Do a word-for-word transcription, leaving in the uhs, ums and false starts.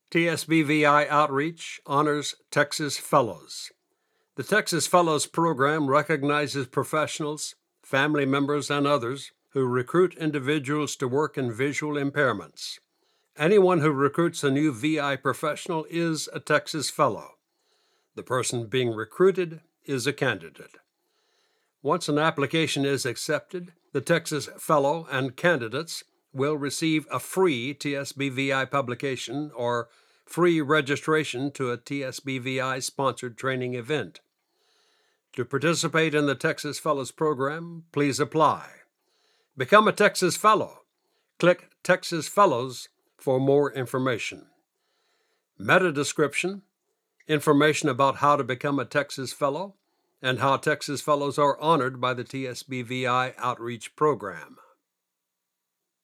T S B V I Outreach honors Texas Fellows. The Texas Fellows Program recognizes professionals, family members, and others who recruit individuals to work in visual impairments. Anyone who recruits a new V I professional is a Texas Fellow. The person being recruited is a candidate. Once an application is accepted, the Texas Fellow and candidates will receive a free T S B V I publication or free registration to a T S B V I-sponsored training event. To participate in the Texas Fellows Program, please apply. Become a Texas Fellow. Click Texas Fellows for more information. Meta description, information about how to become a Texas Fellow, and how Texas Fellows are honored by the T S B V I Outreach Program.